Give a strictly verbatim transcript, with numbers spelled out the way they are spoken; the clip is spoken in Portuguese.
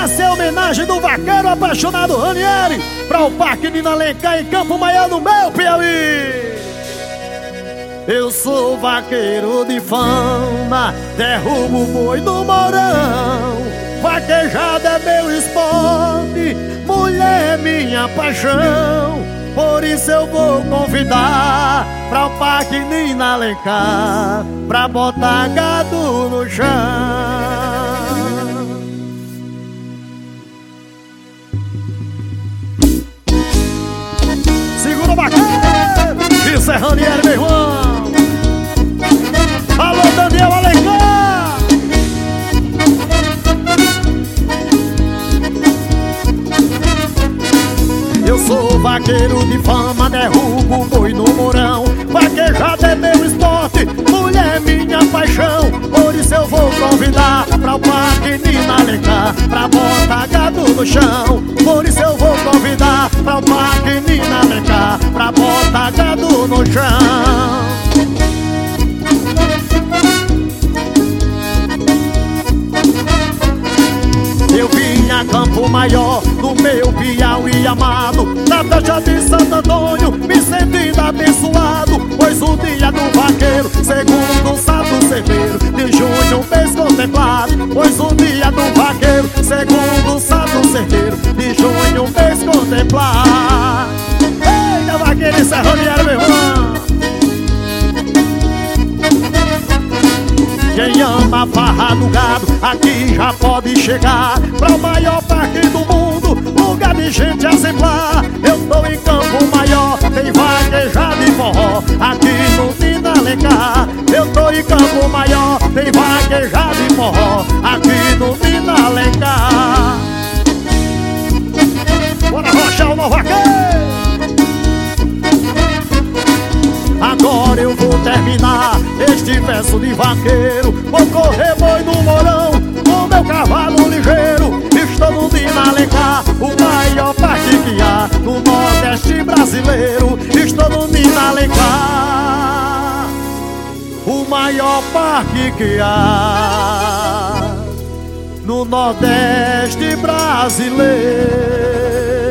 Essa é a homenagem do vaqueiro apaixonado Ranieri para o Parque Nina Alencar em Campo Maior, no meu Piauí. Eu sou vaqueiro de fama, derrubo o boi do Mourão. Vaquejada é meu esporte, mulher é minha paixão. Por isso eu vou convidar pra o Parque Nina Alencar, pra botar gado no chão. Segura o vaqueiro, isso é Ranieri, meu irmão. Alô, Daniel Alencar. Eu sou vaqueiro de fama, derrubo o boi no Mourão. Vaquejada é meu esporte, mulher é minha paixão. Por isso eu vou convidar pra o Parque Nina Alencar, pra botar gado no chão. Por isso eu vou convidar pra o Parque Nina Alencar, pra botar gado no chão. Eu vim a Campo Maior, no meu Piauí amado, na festa de Santo Antônio, me sentindo abençoado. Pois o dia do vaqueiro, segundo o sábado certeiro de junho, mês contemplado. Pois o dia do vaqueiro, segundo o sábado certeiro de junho, mês contemplado. Eita, vaqueiro, isso é Ranieri, meu irmão. Quem ama a farra do gado, aqui já pode chegar pra o maior parque do mundo, lugar de gente exemplar. Eu tô em Campo Maior, tem vaquejada e forró, aqui no Nina Alencar. Eu tô em Campo Maior, tem vaquejada e forró, aqui no Nina Alencar. Bora rochar o novo vaqueiro. Agora eu vou terminar este verso de vaqueiro. Vou correr boi no Mourão, com meu cavalo ligeiro. Estou no Nina Alencar, o maior parque que há no Nordeste brasileiro. Estou no Nina Alencar, o maior parque que há no Nordeste brasileiro.